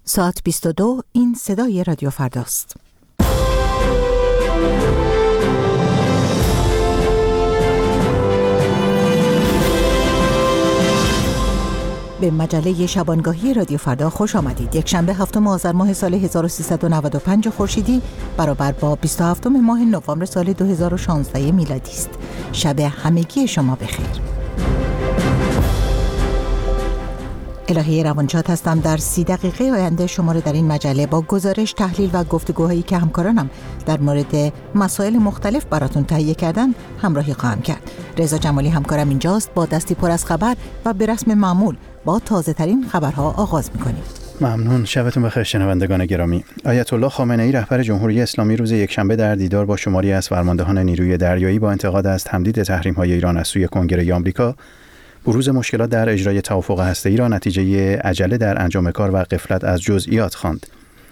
ساعت 22 این صدای رادیو فرداست. به مجله شبانگاهی رادیو فردا خوش آمدید. یک شنبه 7 آذر ماه سال 1395 خورشیدی برابر با 27 ماه نوامبر سال 2016 میلادی است. شب همگی شما بخیر. الهی روانشاد هستم. در 30 دقیقه آینده شما را در این مجله با گزارش، تحلیل و گفتگوهایی که همکارانم در مورد مسائل مختلف براتون تهیه کردن همراهی خواهم کرد. رضا جمالی همکارم اینجاست. با دستی پر از خبر و به رسم معمول با تازه ترین خبرها آغاز می‌کنیم. ممنون. شبتون بخیر شنوندگان گرامی. آیت الله خامنه‌ای رهبر جمهوری اسلامی روز یکشنبه در دیدار با شماری از فرماندهان نیروی دریایی با انتقاد از تمدید تحریم‌های ایران از سوی کنگره آمریکا، بروز مشکلات در اجرای توافق هسته‌ای را نتیجه عجله در انجام کار و غفلت از جزئیات خواند.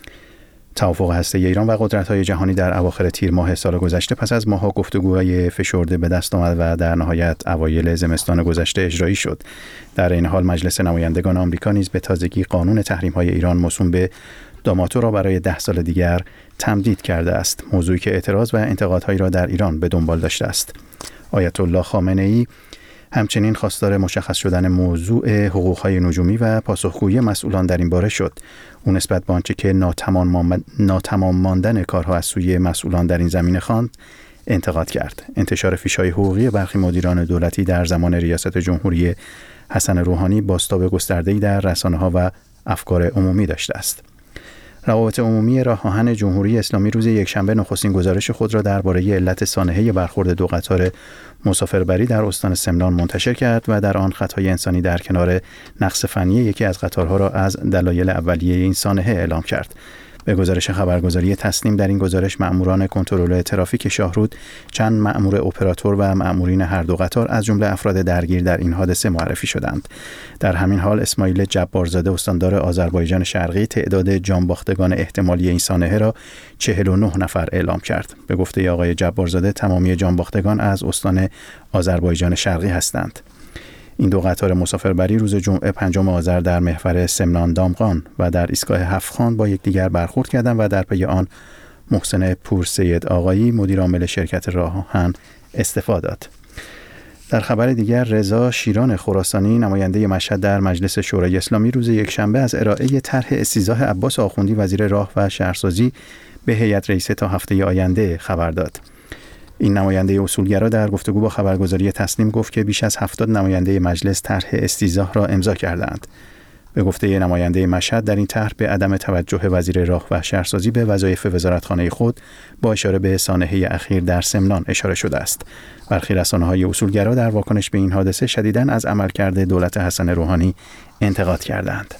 توافق هسته‌ای ایران و قدرت‌های جهانی در اواخر تیر ماه سال گذشته پس از ماه‌ها گفتگوهای فشرده به دست آمد و در نهایت اوایل زمستان گذشته اجرایی شد. در این حال مجلس نمایندگان آمریکا نیز به تازگی قانون تحریم‌های ایران موسوم به داماتو را برای 10 سال دیگر تمدید کرده است، موضوعی که اعتراض و انتقادهایی را در ایران به دنبال داشته است. آیت الله خامنه‌ای همچنین خواستار مشخص شدن موضوع حقوق‌های نجومی و پاسخگویی مسئولان در این باره شد. او نسبت به آنچه که ناتمام ماندن کارها از سوی مسئولان در این زمینه خواند انتقاد کرد. انتشار فیش‌های حقوقی برخی مدیران دولتی در زمان ریاست جمهوری حسن روحانی بازتاب گسترده‌ای در رسانه‌ها و افکار عمومی داشته است. روابط عمومی راه آهن جمهوری اسلامی روز یکشنبه نخستین گزارش خود را درباره علت سانحه برخورد 2 قطار مسافربری در استان سمنان منتشر کرد و در آن خطای انسانی در کنار نقص فنی یکی از قطارها را از دلایل اولیه این سانحه اعلام کرد. به گزارش خبرگزاری تسنیم در این گزارش مأموران کنترل ترافیک شاهرود، چند مأمور اپراتور و مأمورین هر 2 قطار از جمله افراد درگیر در این حادثه معرفی شدند. در همین حال اسماعیل جبارزاده استاندار آذربایجان شرقی تعداد جانباختگان احتمالی این سانحه را 49 نفر اعلام کرد. به گفته آقای جبارزاده تمامی جانباختگان از استان آذربایجان شرقی هستند. این 2 قطار مسافربری روز جمعه 5 آذر در محور سمنان دامغان و در ایستگاه هفت‌خان با یکدیگر برخورد کردند و در پی آن محسن پورسید آقایی مدیر عامل شرکت راه آهن استعفا داد. در خبر دیگر رضا شیران خراسانی نماینده مشهد در مجلس شورای اسلامی روز یکشنبه از ارائه طرح استیضاح عباس آخوندی وزیر راه و شهرسازی به هیئت رئیسه تا هفته آینده خبر داد. این نماینده اصولگرا در گفتگو با خبرگزاری تسنیم گفت که بیش از 70 نماینده مجلس طرح استیضاح را امضا کردند. به گفته نماینده مشهد در این طرح به عدم توجه وزیر راه و شهرسازی به وظایف وزارتخانه خود با اشاره به سانحه اخیر در سمنان اشاره شده است. برخی رسانه‌های اصولگرا در واکنش به این حادثه شدیداً از عملکرد دولت حسن روحانی انتقاد کردند.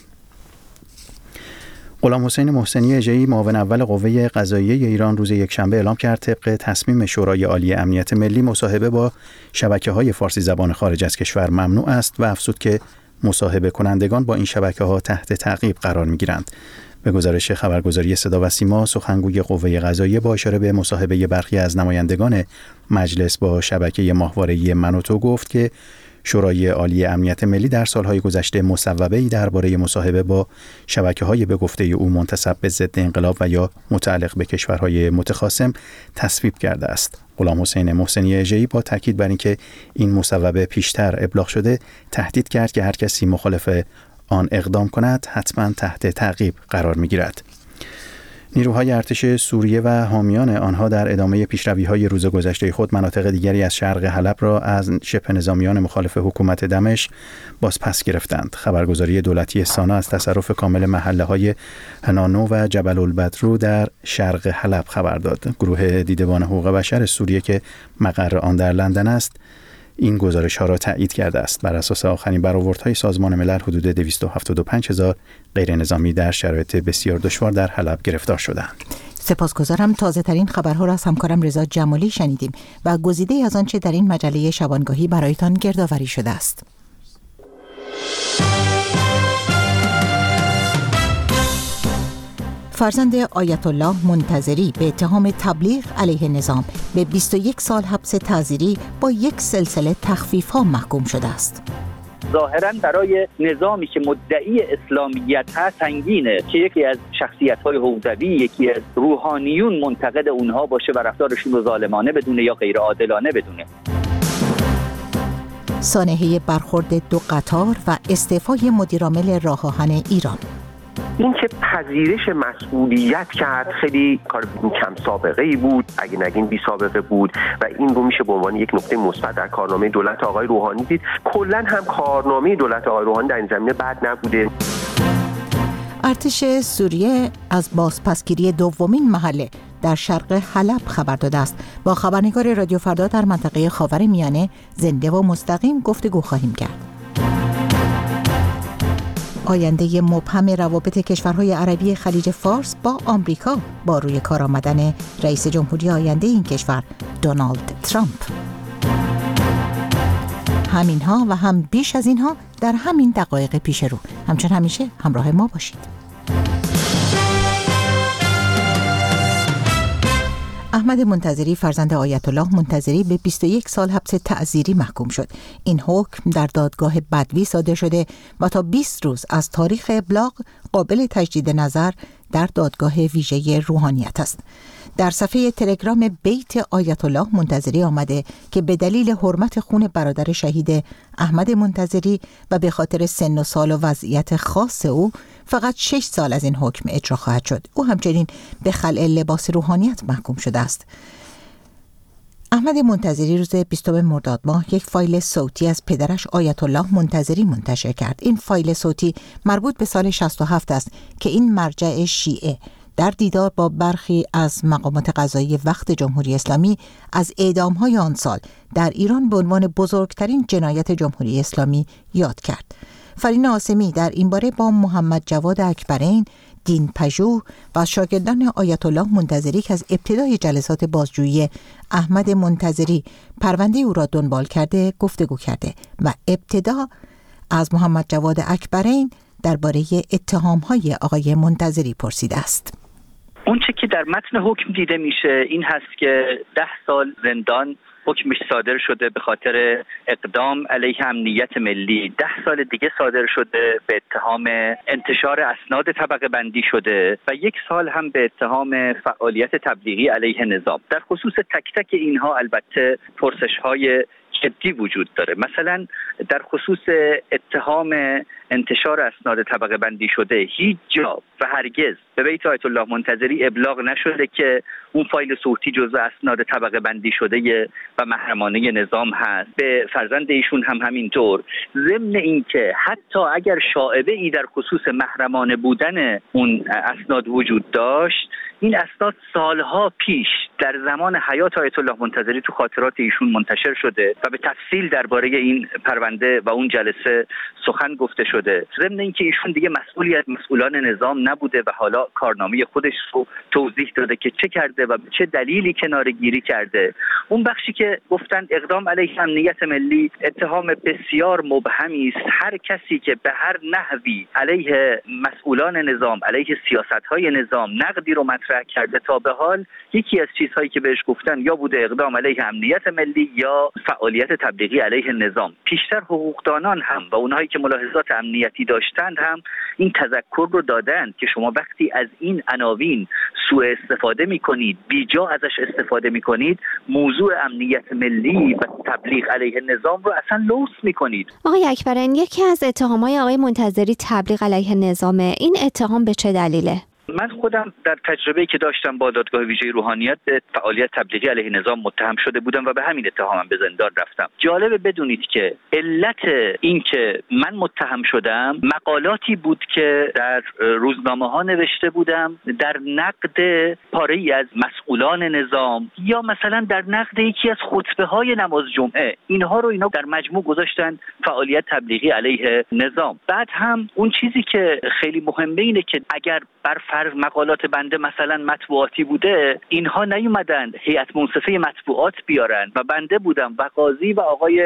غلام حسین محسنی اژه‌ای معاون اول قوه قضاییه ایران روز یکشنبه اعلام کرد طبق تصمیم شورای عالی امنیت ملی مصاحبه با شبکه‌های فارسی زبان خارج از کشور ممنوع است و افزود که مصاحبه کنندگان با این شبکه‌ها تحت تعقیب قرار می‌گیرند. به گزارش خبرگزاری صدا و سیما سخنگوی قوه قضاییه با اشاره به مصاحبه برخی از نمایندگان مجلس با شبکه ماهواره‌ای منوتو گفت که شورای عالی امنیت ملی در سالهای گذشته مصوبه‌ای درباره مصاحبه با شبکه‌های به گفته او منتسب به ضد انقلاب و یا متعلق به کشورهای متخاصم تصویب کرده است. غلام حسین محسنی اژه‌ای با تاکید بر اینکه این مصوبه پیشتر ابلاغ شده تهدید کرد که هر کسی مخالف آن اقدام کند حتما تحت تعقیب قرار می‌گیرد. نیروهای ارتش سوریه و حامیان آنها در ادامه پیشروی‌های روز گذشته خود مناطق دیگری از شرق حلب را از شبه نظامیان مخالف حکومت دمشق بازپس گرفتند. خبرگزاری دولتی سانا از تصرف کامل محله‌های هنانو و جبل البدرو در شرق حلب خبر داد. گروه دیدبان حقوق بشر سوریه که مقر آن در لندن است این گزارش‌ها را تایید کرده است. بر اساس آخرین برآوردهای سازمان ملل حدود 275,000 غیر نظامی در شرایط بسیار دشوار در حلب گرفتار شدند. سپاسگزارم. تازه ترین خبرها را از همکارم رضا جمالی شنیدیم و گزیده از آنچه در این مجله شبانگاهی برایتان گردآوری شده است. فرزند آیت الله منتظری به اتهام تبلیغ علیه نظام به 21 سال حبس تعزیری با یک سلسله تخفیف‌ها محکوم شده است. ظاهراً برای نظامی که مدعی اسلامیت هست سنگینه که یکی از شخصیت‌های حوزوی، یکی از روحانیون منتقد اونها باشه و رفتارشون رو ظالمانه بدونه یا غیر عادلانه بدونه. سانحه برخورد دو قطار و استعفای مدیرعامل راه آهن ایران. این که پذیرش مسئولیت کرد خیلی کار کم سابقه ای بود، اگه نگیم بی سابقه بود، و این رو میشه به عنوان یک نکته مثبت در کارنامه دولت آقای روحانی دید. کلاً هم کارنامه دولت آقای روحانی در این زمینه بد نبوده. ارتش سوریه از بازپسگیری دومین محله در شرق حلب خبر داده است. با خبرنگار رادیو فردا در منطقه خاورمیانه زنده و مستقیم گفتگو خواهیم کرد. آینده مبهم روابط کشورهای عربی خلیج فارس با آمریکا با روی کار آمدن رئیس جمهوری آینده این کشور دونالد ترامپ. همینها و هم بیش از اینها در همین دقایق پیش رو. همچون همیشه همراه ما باشید. احمد منتظری فرزند آیت الله منتظری به 21 سال حبس تعزیری محکوم شد. این حکم در دادگاه بدوی صادر شده و تا 20 روز از تاریخ ابلاغ قابل تجدید نظر در دادگاه ویژه روحانیت است. در صفحه تلگرام بیت آیت الله منتظری آمده که به دلیل حرمت خون برادر شهید احمد منتظری و به خاطر سن و سال و وضعیت خاص او فقط 6 سال از این حکم اجرا خواهد شد. او همچنین به خلع لباس روحانیت محکوم شده است. احمد منتظری روز 20 مرداد ماه یک فایل صوتی از پدرش آیت الله منتظری منتشر کرد. این فایل صوتی مربوط به سال 67 است که این مرجع شیعه در دیدار با برخی از مقامات قضایی وقت جمهوری اسلامی از اعدام‌های آن سال در ایران به عنوان بزرگترین جنایت جمهوری اسلامی یاد کرد. فرین عاصمی در این باره با محمد جواد اکبرین، دین پژوه و شاگردان آیت الله منتظری که از ابتدای جلسات بازجویی احمد منتظری پرونده او را دنبال کرده گفتگو کرده و ابتدا از محمد جواد اکبرین درباره اتهام‌های آقای منتظری پرسیده است. اون چه که در متن حکم دیده میشه این هست که 10 سال زندان حکمش صادر شده به خاطر اقدام علیه امنیت ملی. 10 سال دیگه صادر شده به اتهام انتشار اسناد طبقه بندی شده و 1 سال هم به اتهام فعالیت تبلیغی علیه نظام. در خصوص تک تک اینها البته پرسش‌های جدی وجود داره. مثلا در خصوص اتهام انتشار اسناد طبقه بندی شده هیچ جا و هرگز به بیت آیت الله منتظری ابلاغ نشده که اون فایل صوتی جزء اسناد طبقه بندی شده و محرمانه نظام هست. به فرزند ایشون هم همینطور. ضمن اینکه حتی اگر شائبه ای در خصوص محرمانه بودن اون اسناد وجود داشت، این اسناد سالها پیش در زمان حیات آیت الله منتظری تو خاطرات ایشون منتشر شده و به تفصیل درباره این پرونده و اون جلسه سخن گفته شده. ضمن اینکه ایشون دیگه مسئولی از مسئولان نظام نبوده و حالا کارنامه خودش رو توضیح داده که چه کرده و چه دلیلی کناره‌گیری کرده. اون بخشی که گفتن اقدام علیه امنیت ملی اتهام بسیار مبهمی است. هر کسی که به هر نحوی علیه مسئولان نظام، علیه سیاست‌های نظام نقدی رو مطرح کرده تا به حال، یکی از چیزهایی که بهش گفتن یا بوده اقدام علیه امنیت ملی یا فعالیت تبلیغی علیه نظام. پیشتر حقوقدانان هم و اونهایی که ملاحظات امنیتی داشتند هم این تذکر رو دادند که شما وقتی از این عناوین سوء استفاده می‌کنید، بیجا ازش استفاده می‌کنید، موضوع امنیت ملی و تبلیغ علیه نظام رو اصلا لوث می‌کنید. آقای اکبرین، یکی از اتهام‌های آقای منتظری تبلیغ علیه نظامه. این اتهام به چه دلیله؟ من خودم در تجربه‌ای که داشتم با دادگاه ویژه روحانیت به فعالیت تبلیغی علیه نظام متهم شده بودم و به همین اتهامم به زندان رفتم. جالبه بدونید که علت این که من متهم شدم مقالاتی بود که در روزنامه‌ها نوشته بودم در نقد پاره‌ای از مسئولان نظام یا مثلا در نقد یکی از خطبه‌های نماز جمعه. اینها رو اینا در مجموع گذاشتن فعالیت تبلیغی علیه نظام. بعد هم اون چیزی که خیلی مهمه اینه که اگر بر مقالات بنده مثلا مطبوعاتی بوده، اینها نیومدن هیئت منصفه مطبوعات بیارن و بنده بودم و قاضی و آقای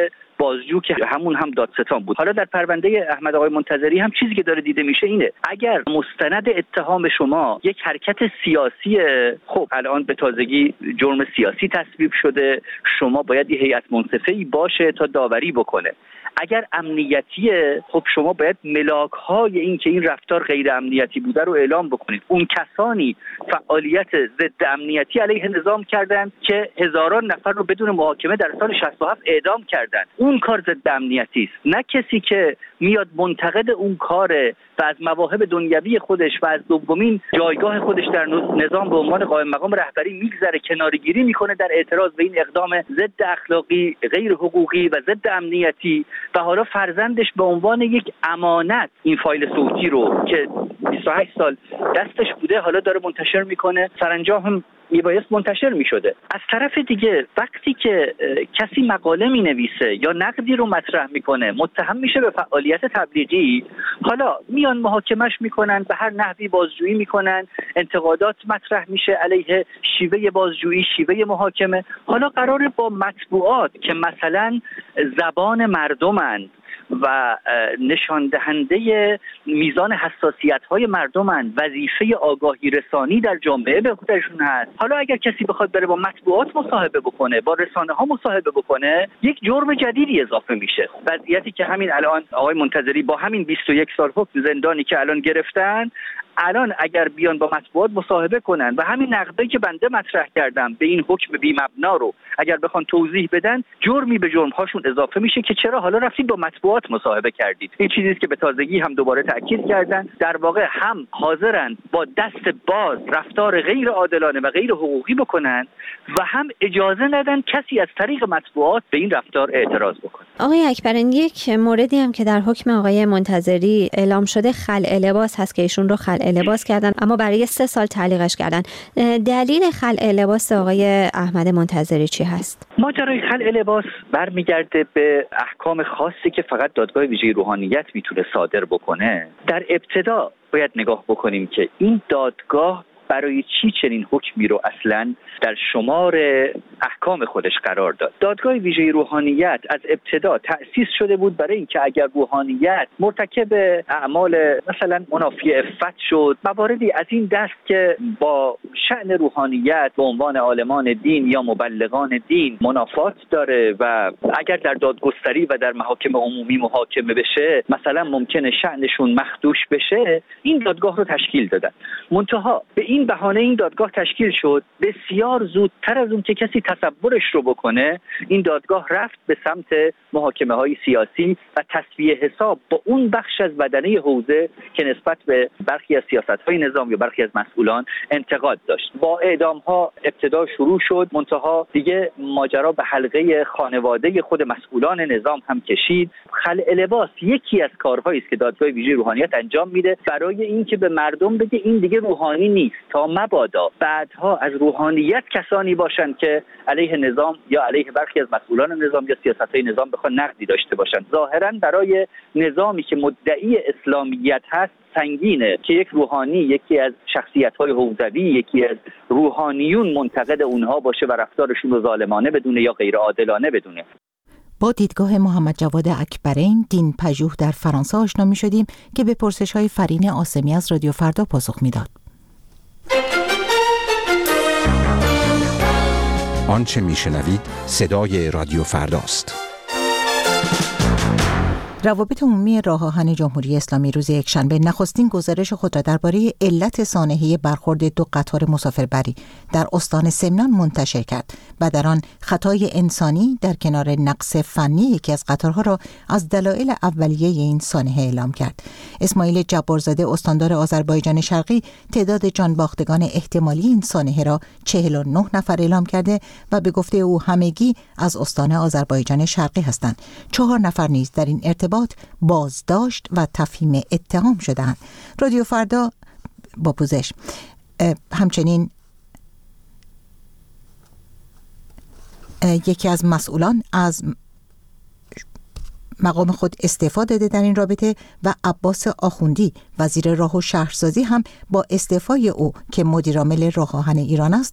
بازجو که همون هم دادستان بود. حالا در پرونده احمد آقای منتظری هم چیزی که داره دیده میشه اینه اگر مستند اتهام شما یک حرکت سیاسی، خب الان به تازگی جرم سیاسی تصویب شده، شما باید یه هیئت منصفه‌ای باشه تا داوری بکنه. اگر امنیتیه، خب شما باید ملاک‌های این که این رفتار غیر امنیتی بوده رو اعلام بکنید. اون کسانی فعالیت ضد امنیتی علیه نظام کردند که هزاران نفر رو بدون محاکمه در سال 67 اعدام کردند، اون کار ضد امنیتی است، نه کسی که میاد منتقد اون کاره و از مواهب دنیوی خودش و از دومین جایگاه خودش در نظام به عنوان قائم مقام رهبری میگذره، کناره‌گیری میکنه در اعتراض به این اقدام ضد اخلاقی، غیر حقوقی و ضد امنیتی و حالا فرزندش به عنوان یک امانت این فایل صوتی رو که 28 سال دستش بوده حالا داره منتشر میکنه، سرانجام هم میبایست منتشر میشده. از طرف دیگه وقتی که کسی مقاله مینویسه یا نقدی رو مطرح میکنه متهم میشه به فعالیت تبلیغی، حالا میان محاکمش میکنن، به هر نحوی بازجویی میکنن، انتقادات مطرح میشه علیه شیوه بازجویی، شیوه محاکمه. حالا قراره با مطبوعات که مثلا زبان مردمن و نشان دهنده میزان حساسیت‌های مردمن، وظیفه آگاهی رسانی در جامعه به خودشون هست، حالا اگر کسی بخواد بره با مطبوعات مصاحبه بکنه، با رسانه‌ها مصاحبه بکنه، یک جرم جدیدی اضافه میشه. وضعیتی که همین الان آقای منتظری با همین 21 سال حکم زندانی که الان گرفتن، الان اگر بیان با مطبوعات مصاحبه کنن و همین نقدی که بنده مطرح کردم به این حکم بی‌مبنا رو اگر بخوان توضیح بدن، جرمی به جرم‌هاشون اضافه میشه که چرا حالا رفتید با مطبوعات مصاحبه کردید. این چیزی است که به تازگی هم دوباره تاکید کردن، در واقع هم حاضرن با دست باز رفتار غیر عادلانه و غیر حقوقی بکنن و هم اجازه ندن کسی از طریق مطبوعات به این رفتار اعتراض بکنه. آقای اکبرین، یک موردی هم که در حکم آقای منتظری اعلام شده خلع لباس هست که ایشون رو خلع لباس کردن، اما برای 3 سال تعلیقش کردن. دلیل خلع لباس آقای احمد منتظری چی هست؟ ماجرای خلع لباس برمیگرده به احکام خاصی که فقط دادگاه ویژه روحانیت میتونه صادر بکنه. در ابتدا باید نگاه بکنیم که این دادگاه برای چی چنین حکمی رو اصلاً در شمار احکام خودش قرار داد. دادگاه ویژه روحانیت از ابتدا تأسیس شده بود برای اینکه اگر روحانیت مرتکب اعمال مثلا منافی عفت شد، مواردی از این دست که با شأن روحانیت به عنوان عالمان دین یا مبلغان دین منافات داره و اگر در دادگستری و در محاکم عمومی محاکمه بشه مثلا ممکنه شأنشون مخدوش بشه، این دادگاه رو تشکیل دادن. منتها به این بهانه این دادگاه تشکیل شد، بسیار زودتر از اون که کسی تصورش رو بکنه این دادگاه رفت به سمت محاکمه های سیاسی و تسویه حساب با اون بخش از بدنه حوزه که نسبت به برخی از سیاست های نظام یا برخی از مسئولان انتقاد داشت. با اعدام ها ابتدا شروع شد، منتها دیگه ماجرا به حلقه خانواده خود مسئولان نظام هم کشید. خلع لباس یکی از کارهایی است که دادگاه ویژه روحانیت انجام میده برای اینکه به مردم بگه این دیگه روحانی نیست، تا مبادا بعدها از روحانیت کسانی باشن که علیه نظام یا علیه برخی از مسئولان نظام یا سیاست‌های نظام بخوان نقدی داشته باشن. ظاهراً برای نظامی که مدعی اسلامیت هست سنگینه که یک روحانی، یکی از شخصیت‌های حوزوی، یکی از روحانیون منتقد اونها باشه و رفتارشون رو ظالمانه بدونه یا غیر عادلانه بدونه. با دیدگاه محمد جواد اکبرین، دین پژوه در فرانسه آشنا می‌شدیم که به پرسش‌های فرین عاصمی از رادیو فردا پاسخ می‌داد. آنچه میشنوید صدای رادیو فرداست. روابط عمومی راه آهن جمهوری اسلامی روز یکشنبه نخستین گزارش خود را درباره علت سانحه برخورد 2 قطار مسافربری در استان سمنان منتشر کرد و در آن خطای انسانی در کنار نقص فنی یکی از قطارها را از دلایل اولیه این سانحه اعلام کرد. اسماعیل جبارزاده استاندار آذربایجان شرقی تعداد جانباختگان احتمالی این سانحه را 49 نفر اعلام کرده و به گفته او همگی از استان آذربایجان شرقی هستند. 4 نفر نیز در این ارتباط بازداشت و تفهیم اتهام شدند. رادیو فردا با پوزش همچنین یکی از مسئولان از مقام خود استعفا داده در این رابطه و عباس آخوندی وزیر راه و شهرسازی هم با استعفای او که مدیرعامل راه آهن ایران است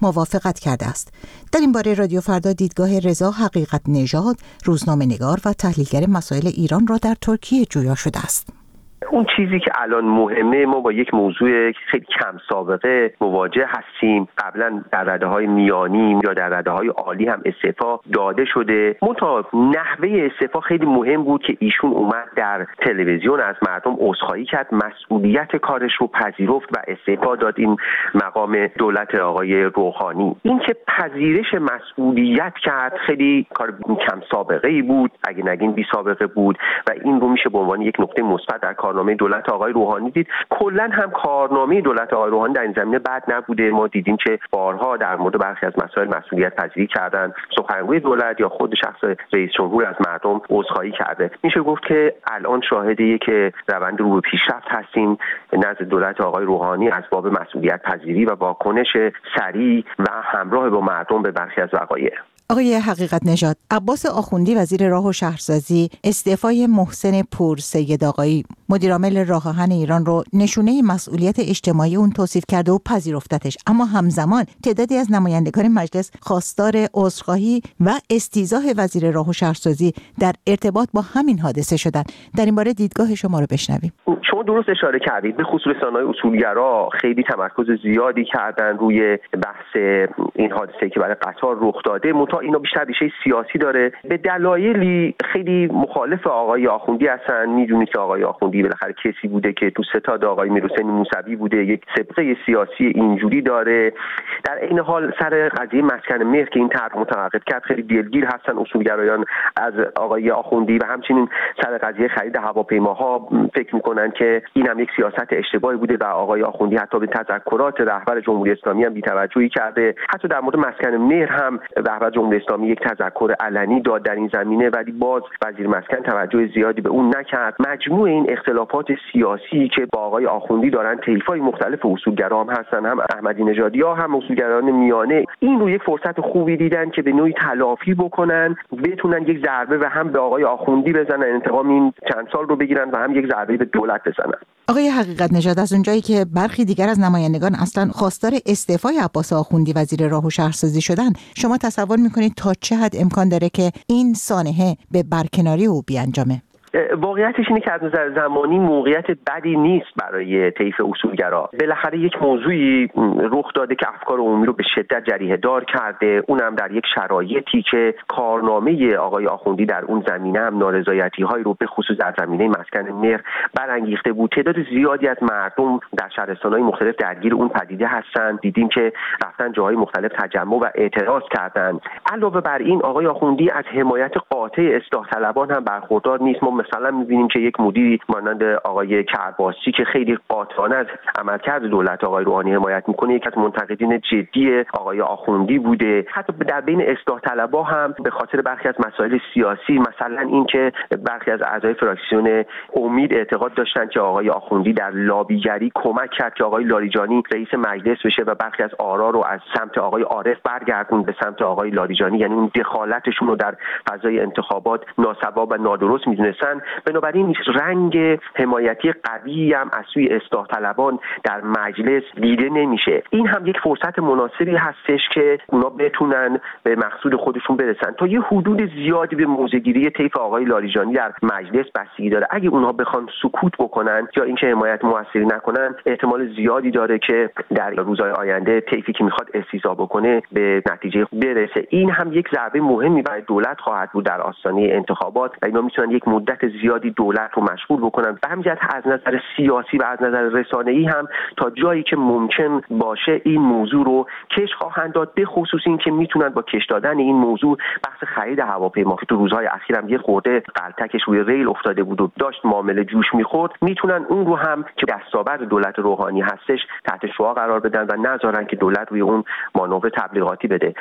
موافقت کرده است. در این باره رادیو فردا دیدگاه رضا حقیقت نژاد، روزنامه‌نگار و تحلیلگر مسائل ایران را در ترکیه جویا شده است. اون چیزی که الان مهمه، ما با یک موضوع خیلی کم سابقه مواجه هستیم. قبلا در رده‌های میانی یا در رده‌های عالی هم استعفا داده شده. منتها نحوه استعفا خیلی مهم بود که ایشون اومد در تلویزیون از مردم عذرخواهی کرد، مسئولیت کارش رو پذیرفت و استعفا داد. این مقام دولت آقای روحانی، این که پذیرش مسئولیت کرد خیلی کار کم سابقه‌ای بود، اگه نگین بی سابقه بود و این رو میشه به عنوان یک نقطه مثبت در کارنامه دولت آقای روحانی دید. کلا هم کارنامه دولت آقای روحانی در این زمینه بد نبوده. ما دیدیم که بارها در مورد برخی از مسائل مسئولیت پذیری کردن. سخنگوی دولت یا خود شخص رئیس جمهور از مردم عذرخواهی کرده. میشه گفت که الان شاهدیه که روند رو به پیشرفت هستیم نزد دولت آقای روحانی از باب مسئولیت پذیری و واکنش سریع و همراه با مردم به برخی از وقایع. آقای حقیقت نژاد، عباس آخوندی وزیر راه و شهرسازی استعفای محسن پور سید آقایی مدیرعامل راه آهن ایران رو نشونه مسئولیت اجتماعی اون توصیف کرده و پذیرفتش، اما همزمان تعدادی از نمایندگان مجلس خواستار عذرخواهی و استیضاح وزیر راه و شهرسازی در ارتباط با همین حادثه شدن. در این باره دیدگاه شما رو بشنویم. شما درست اشاره کردید، به خصوص رسانه‌های اصولگرا خیلی تمرکز زیادی کردن روی بحث این حادثه‌ای که برای قطار رخ داده. اینا بیشتر ریشه سیاسی داره. به دلایلی خیلی مخالف آقای آخوندی هستن. میدونید که آقای آخوندی بالاخره کسی بوده که تو ستاد آقای میرحسین موسوی بوده، یک سابقه سیاسی اینجوری داره. در این حال سر قضیه مسکن مهر که این طرح متوقف کرد خیلی دلگیر هستن اصولگرایان از آقای آخوندی و همچنین سر قضیه خرید هواپیماها فکر میکنن که این هم یک سیاست اشتباهی بوده و آقای آخوندی حتی به تذکرات رهبر جمهوری اسلامی هم بی‌توجهی کرده. حتی در مورد مسکن مهر هم رهبر جمهوری اسلامی یک تذکر علنی داد در این زمینه، ولی باز وزیر مسکن توجه زیادی به اون نکرد. مجموع این اختلافات سیاسی که با آقای آخوندی دارن، طیف‌های مختلف اصولگرا هم هستن، هم احمدی نژادی‌ها هم اصولگرایان میانه، این رو یک فرصت خوبی دیدن که به نوعی تلافی بکنن، بتونن یک ضربه و هم به آقای آخوندی بزنن، انتقام این چند سال رو بگیرن و هم یک ضربه به دولت بزنن. آقای حقیقت نژاد، از اونجایی که برخی دیگر از نمایندگان اصلا خواستار استعفای عباس آخوندی وزیر راه و شهرسازی شدن، شما تصور میکنید تا چه حد امکان داره که این سانحه به برکناری او بیانجامه؟ واقعیتش اینه که از نظر زمانی موقعیت بدی نیست برای طیف اصولگرا. بالاخره یک موضوعی رخ داده که افکار عمومی رو به شدت جریحه دار کرده، اونم در یک شرایطی که کارنامه آقای آخوندی در اون زمینه هم نارضایتی‌هایی رو به خصوص در زمینه مسکن مهر برانگیخته بود. تعداد زیادی از مردم در شهرستان‌های مختلف درگیر اون پدیده هستن. دیدیم که رفتن جاهای مختلف تجمع و اعتراض کردن. علاوه بر این آقای آخوندی از حمایت قاطع اصلاح طلبان هم برخوردار نیست. ما مثلا می‌بینیم که یک مدیری مانند آقای کرباسی که خیلی قاطعانه از عملکرد دولت آقای روحانی حمایت می‌کنه، یک از منتقدین جدی آقای آخوندی بوده. حتی در بین اصلاح طلبا هم به خاطر برخی از مسائل سیاسی، مثلا این که برخی از اعضای فراکسیون امید اعتقاد داشتن که آقای آخوندی در لابیگری کمک کرد که آقای لاریجانی رئیس مجلس بشه و برخی از آرا رو از سمت آقای عارف برگردوند به سمت آقای لاریجانی، یعنی اون دخالتشون رو در فضای انتخابات ناسواب و نادرست می‌دونستن. بنابراین رنگ حمایتی قوی هم از سوی اصلاح طلبان در مجلس دیده نمیشه. این هم یک فرصت مناسبی هستش که اونا بتونن به مقصود خودشون برسن. تا یه حدود زیادی به موضع‌گیری طیف آقای لاریجانی در مجلس بستگی داره. اگه اونها بخوان سکوت بکنن یا اینکه حمایت موثری نکنن، احتمال زیادی داره که در روزهای آینده طیفی که میخواد استیضاح بکنه به نتیجه برسه. این هم یک ضربه مهمی برای دولت خواهد بود در آستانه انتخابات و اینا میتونن یک مدت زیادی دولت رو مشغول بکنن. به همین جهت از نظر سیاسی و از نظر رسانه‌ای هم تا جایی که ممکن باشه این موضوع رو کش خواهند داد، به خصوص این که میتونن با کش دادن این موضوع بحث خرید هواپیما که تو روزهای اخیر هم یه خورده غلطکش روی ریل افتاده بود و داشت معامله جوش میخورد، میتونن اون رو هم که دستاورد دولت روحانی هستش تحت شعاع قرار بدن و نذارن که دولت روی اون مانور تبلیغاتی بده.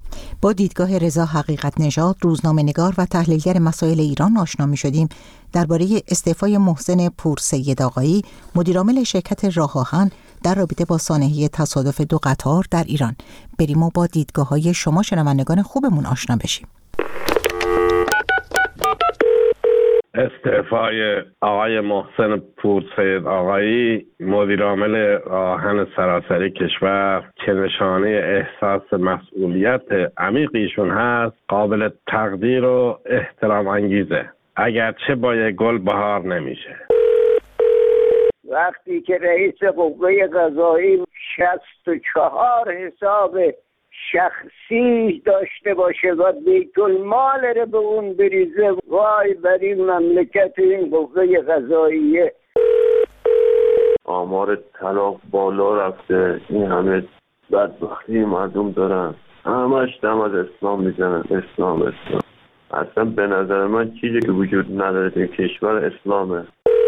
با دیدگاه رضا حقیقت نژاد، روزنامه‌نگار و تحلیلگر مسائل ایران آشنا می‌شدیم. درباره استعفای محسن پور سید آقایی، مدیرعامل شرکت راه آهن، در رابطه با سانحه تصادف دو قطار در ایران. بریم و با دیدگاه‌های شما شنوندگان خوبمون آشنا بشیم. استعفای آقای محسن پورسید آقایی مدیر عامل آهن سراسری کشور که نشانه احساس مسئولیت عمیقیشون هست قابل تقدیر و احترام انگیزه، اگرچه با یک گل بهار نمیشه. وقتی که رئیس قوه قضایی 64 حساب شخصی داشته باشه و بیت المال رو به اون بریزه، وای بر این مملکت این قوه قضاییه. آمار طلاق بالا رفته، این همه بدبختی مردم دارن، همش دم از اسلام میزنن. اسلام اصلا به نظر من چیزی که وجود نداره در کشور اسلامه.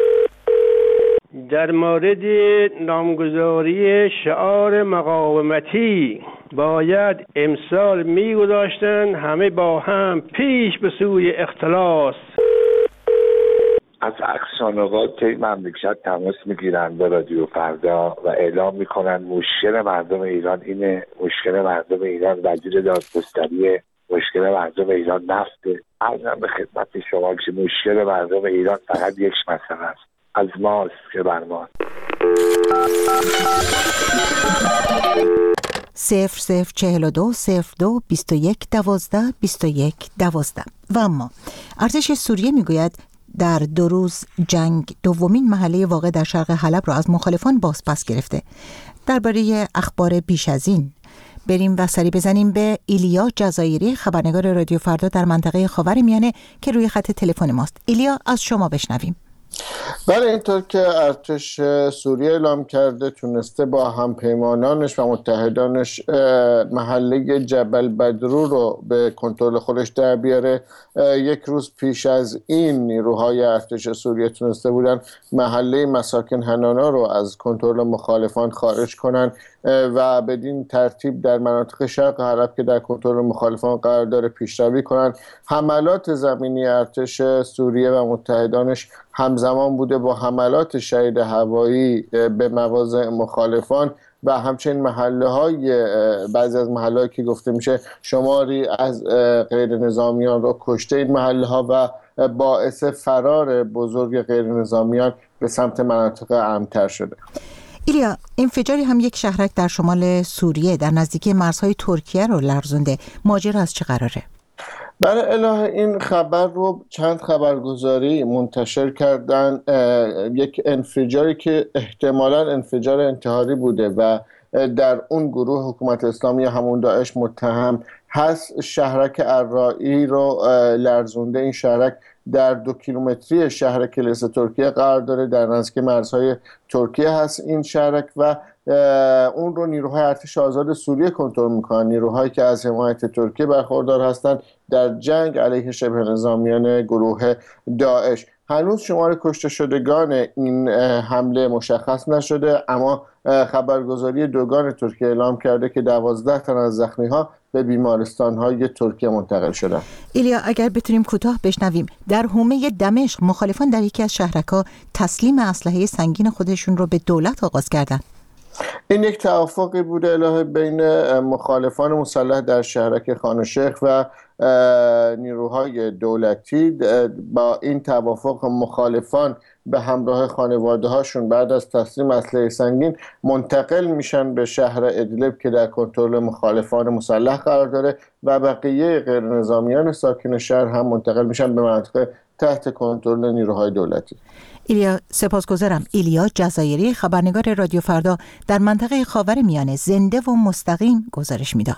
در مورد نامگذاری شعار مقاومتی باید امسال می‌گذاشتن همه با هم پیش به سوی اختلاس. از اقصا نقاط مملکت تماس میگیرن با رادیو فردا و اعلام میکنن مشکل مردم ایران اینه، مشکل مردم ایران وزیر دادگستریه، مشکل مردم ایران نفته. عرضم به خدمت شما که مشکل مردم ایران فقط یک مسئله است، از ماست که بر ما. 0042 02 21 12 21 12. و اما ارتش سوریه میگوید در 2 روز جنگ دومین محله واقع در شرق حلب را از مخالفان بازپس گرفته. درباره اخبار بیش از این بریم و سری بزنیم به ایلیا جزایری، خبرنگار رادیو فردا در منطقه خاورمیانه که روی خط تلفن ماست. ایلیا، از شما بشنویم. بله، اینطور که ارتش سوریه اعلام کرده تونسته با همپیمانانش و متحدانش محله جبل بدرو رو به کنترل خودش در بیاره. 1 روز پیش از این نیروهای ارتش سوریه تونسته بودن محله مساکن حنانا رو از کنترل مخالفان خارج کنن و بدین ترتیب در مناطق شرق حلب که در کنترل مخالفان قرار داره پیشروی کنن. حملات زمینی ارتش سوریه و متحدانش همزمان بوده با حملات شدید هوایی به مواضع مخالفان و همچنین بعضی از محله‌هایی که گفته میشه شماری از غیر نظامیان رو کشته این محله‌ها و باعث فرار بزرگ غیر نظامیان به سمت مناطق امن‌تر شده. ایلیا، انفجاری هم یک شهرک در شمال سوریه در نزدیکی مرزهای ترکیه رو لرزونده. ماجرا از چه قراره؟ برای اله این خبر رو چند خبرگزاری منتشر کردن. یک انفجاری که احتمالاً انفجار انتحاری بوده و در اون گروه حکومت اسلامی همون داعش متهم هست، شهرک الرایی رو لرزونده. این شهرک در 2 کیلومتری شهر کلیس ترکیه قرار داره، در نزدیک مرزهای ترکیه هست این شهرک و اون رو نیروهای ارتش آزاد سوریه کنترل میکنن، نیروهایی که از حمایت ترکیه برخوردار هستند در جنگ علیه شبه نظامیان گروه داعش. هنوز شمار کشته شدگان این حمله مشخص نشده، اما خبرگزاری دوگان ترکیه اعلام کرده که 12 تن از زخمی‌ها به بیمارستان‌های ترکیه منتقل شدند. ایلیا، اگر بتونیم کوتاه بشنویم، در حومه دمشق مخالفان در یکی از شهرک‌ها تسلیم اسلحه سنگین خودشون رو به دولت آغاز کردند. این یک توافقی بوده الهه بین مخالفان مسلح در شهرک خان شیخ و نیروهای دولتی. با این توافق مخالفان به همراه خانواده هاشون بعد از تسلیم اسلحه سنگین منتقل میشن به شهر ادلب که در کنترل مخالفان مسلح قرار داره و بقیه غیر نظامیان ساکن شهر هم منتقل میشن به مناطق تحت کنترل نیروهای دولتی. ایلیا، سپاسگزارم. ایلیا جزایری، خبرنگار رادیو فردا در منطقه خاورمیانه، زنده و مستقیم گزارش میداد.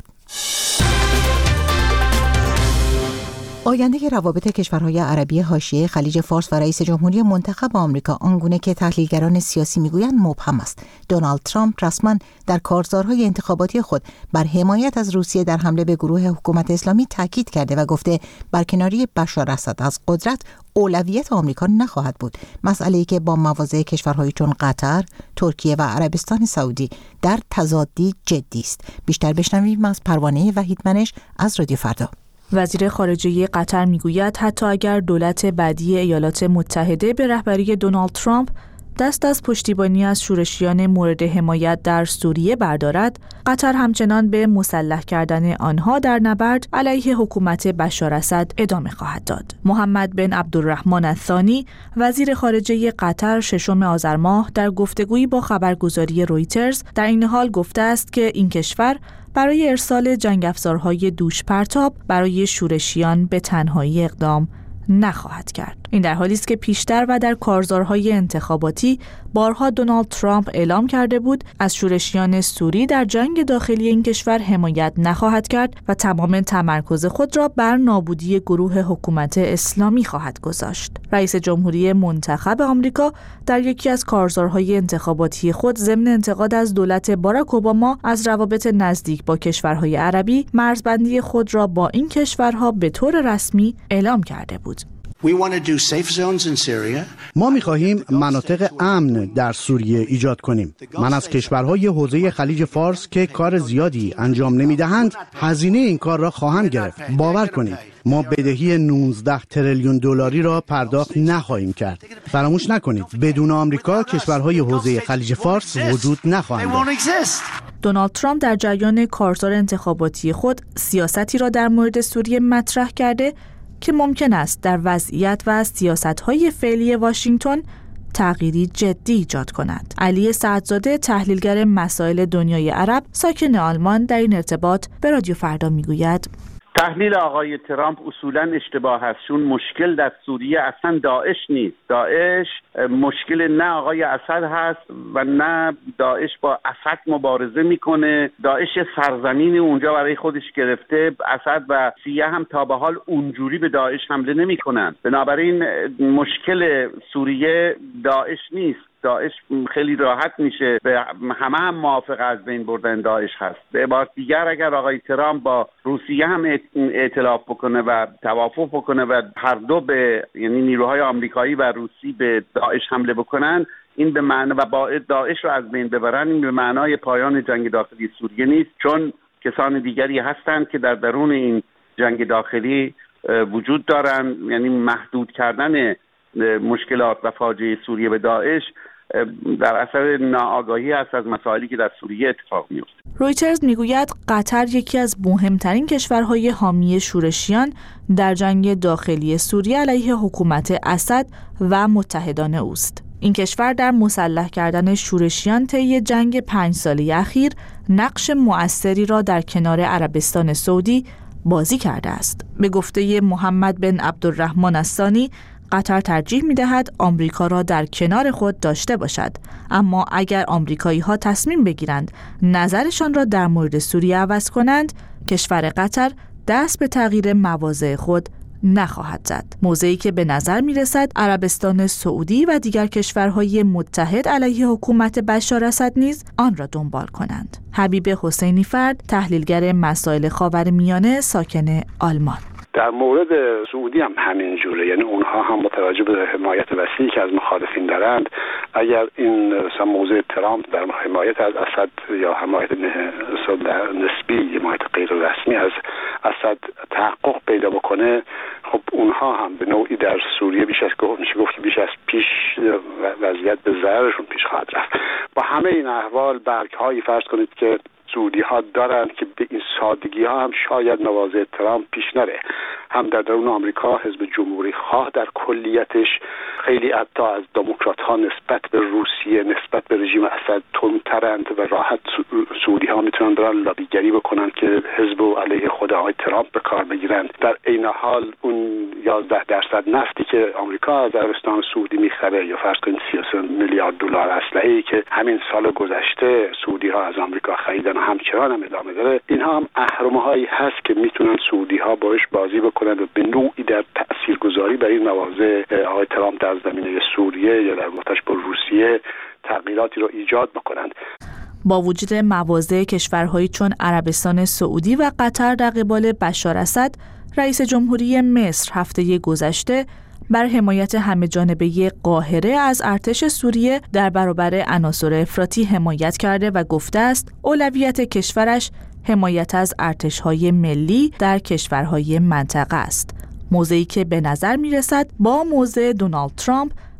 آینده روابط کشورهای عربی حاشیه خلیج فارس و رئیس جمهوری منتخب آمریکا آنگونه که تحلیلگران سیاسی میگویند مبهم است. دونالد ترامپ رسما در کارزارهای انتخاباتی خود بر حمایت از روسیه در حمله به گروه حکومت اسلامی تاکید کرده و گفته برکناری بشار اسد از قدرت اولویت آمریکا نخواهد بود، مسئله‌ای که با مواضع کشورهایی چون قطر، ترکیه و عربستان سعودی در تضادی جدی است. بیشتر بشنویم از پروانه وحیدمنش از رادیو فردا. وزیر خارجه قطر میگوید حتی اگر دولت بعدی ایالات متحده به رهبری دونالد ترامپ دست از پشتیبانی از شورشیان مورد حمایت در سوریه بردارد، قطر همچنان به مسلح کردن آنها در نبرد علیه حکومت بشار اسد ادامه خواهد داد. محمد بن عبدالرحمن الثانی، وزیر خارجه قطر، 6 آذر ماه در گفتگویی با خبرگزاری رویترز در این حال گفته است که این کشور برای ارسال جنگ افزارهای دوش پرتاب برای شورشیان به تنهایی اقدام نخواهد کرد. این در حالی است که پیشتر و در کارزارهای انتخاباتی بارها دونالد ترامپ اعلام کرده بود از شورشیان سوری در جنگ داخلی این کشور حمایت نخواهد کرد و تمام تمرکز خود را بر نابودی گروه حکومت اسلامی خواهد گذاشت. رئیس جمهوری منتخب آمریکا در یکی از کارزارهای انتخاباتی خود ضمن انتقاد از دولت باراک اوباما از روابط نزدیک با کشورهای عربی، مرزبندی خود را با این کشورها به طور رسمی اعلام کرده بود. ما می‌خواهیم مناطق امن در سوریه ایجاد کنیم. من از کشورهای حوزه خلیج فارس که کار زیادی انجام نمی‌دهند، هزینه این کار را خواهم گرفت. باور کنید ما بدهی 19 تریلیون دلاری را پرداخت نخواهیم کرد. فراموش نکنید بدون آمریکا کشورهای حوزه خلیج فارس وجود نخواهند داشت. دونالد ترامپ در جریان کارزار انتخاباتی خود سیاستی را در مورد سوریه مطرح کرده که ممکن است در وضعیت و سیاست‌های فعلی واشنگتن تغییری جدی ایجاد کند. علی سعدزاده، تحلیلگر مسائل دنیای عرب، ساکن آلمان، در این ارتباط به رادیو فردا میگوید: تحلیل آقای ترامپ اصولاً اشتباه است، چون مشکل در سوریه اصلا داعش نیست. داعش مشکل نه آقای اسد هست و نه داعش با اسد مبارزه میکنه. داعش سرزمینی اونجا برای خودش گرفته. اسد و سیه هم تا به حال اونجوری به داعش حمله نمیکنن. بنابراین مشکل سوریه داعش نیست. داعش خیلی راحت میشه، به همه هم موافق از بین بردن داعش هست. به عبارت دیگر اگر آقای ترامپ با روسیه هم ائتلاف بکنه و توافق بکنه و هر دو یعنی نیروهای آمریکایی و روسی به داعش حمله بکنن، این به معنی و با داعش رو از بین ببرن، این به معنای پایان جنگ داخلی سوریه نیست، چون کسان دیگری هستند که در درون این جنگ داخلی وجود دارن. یعنی محدود کردن مشکلات و فاجعه سوریه به داعش در اثر ناآگاهی است از مسائلی که در سوریه اتفاق میفته. رویترز میگوید قطر یکی از مهمترین کشورهای حامی شورشیان در جنگ داخلی سوریه علیه حکومت اسد و متحدان اوست. این کشور در مسلح کردن شورشیان طی جنگ 5 ساله اخیر نقش مؤثری را در کنار عربستان سعودی بازی کرده است. به گفته محمد بن عبدالرحمن الثانی، قطر ترجیح می‌دهد آمریکا را در کنار خود داشته باشد، اما اگر آمریکایی‌ها تصمیم بگیرند نظرشان را در مورد سوریه عوض کنند، کشور قطر دست به تغییر مواضع خود نخواهد زد. موضعی که به نظر می‌رسد عربستان سعودی و دیگر کشورهای متحد علیه حکومت بشار اسد نیز آن را دنبال کنند. حبیب حسینی فرد، تحلیلگر مسائل خاورمیانه، ساکن آلمان: در مورد سعودی هم همین جوره، یعنی اونها هم متوجه به حمایت وسیعی که از مخالفین دارند. اگر این موضع ترامپ در حمایت از اسد یا حمایت نسبی، حمایت غیر رسمی از اسد تحقق پیدا بکنه، خب اونها هم به نوعی در سوریه بیش از پیش وضعیت به ضررشون پیش خواهد رفت. با همه این احوال برگ‌هایی فرض کنید که سعودی ها دارند که به این سادگی ها هم شاید مواضع ترامپ پیش نره. هم در درون آمریکا حزب جمهوری خواه در کلیتش خیلی حتی از دموکرات ها نسبت به روسیه، نسبت به رژیم اسد تندترند و راحت سعودی ها میتونن برن لابیگری بکنن که حزب علیه خود آقای ترامپ به کار بگیرن. در عین حال اون 11% نفتی که آمریکا از عربستان سعودی میخره، یا فرض کنید 33 میلیارد دلار اسلحه‌ای که همین سال گذشته سعودی ها از آمریکا خریدن و همچنان هم ادامه داره، اینها هم اهرم‌هایی هست که میتونن سعودی ها باش بازی بکنن و به نوعی در تاثیرگذاری بر این مواضع آقای ترامپ در زمینه سوریه یا در رابطش با روسیه تغییراتی رو ایجاد بکنند. با وجود مواضع کشورهایی چون عربستان سعودی و قطر در قبال بشار اسد، رئیس جمهوری مصر هفته گذشته بر حمایت همه‌جانبه قاهره از ارتش سوریه در برابر عناصر افراطی حمایت کرده و گفته است اولویت کشورش حمایت از ارتش‌های ملی در کشورهای منطقه است. موضعی که به نظر می‌رسد با موضع دونالد ترامپ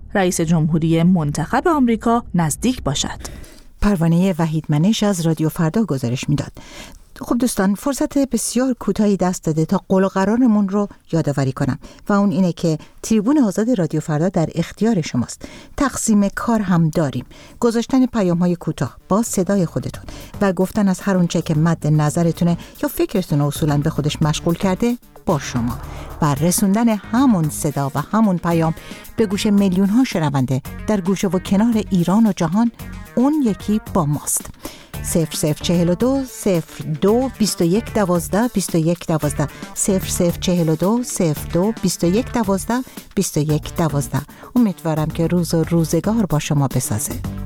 رئیس جمهوری منتخب آمریکا نزدیک باشد. پروانه وحیدمنش از رادیو فردا گزارش میداد. خب دوستان، فرصت بسیار کوتاهی دست داده تا قول و قرارمون رو یادآوری کنم و اون اینه که تریبون آزاد رادیو فردا در اختیار شماست. تقسیم کار هم داریم. گذاشتن پیام‌های کوتاه با صدای خودتون و گفتن از هر اونچه که مد نظرتونه یا فکرتون اصولاً به خودش مشغول کرده با شما و رسوندن همون صدا و همون پیام به گوش میلیون‌ها شنونده در گوشه و کنار ایران و جهان، اون یکی با ماست. 0042 02 21 12 21 12 0042 02 21 12 21 12. امیدوارم که روز و روزگار با شما بسازه.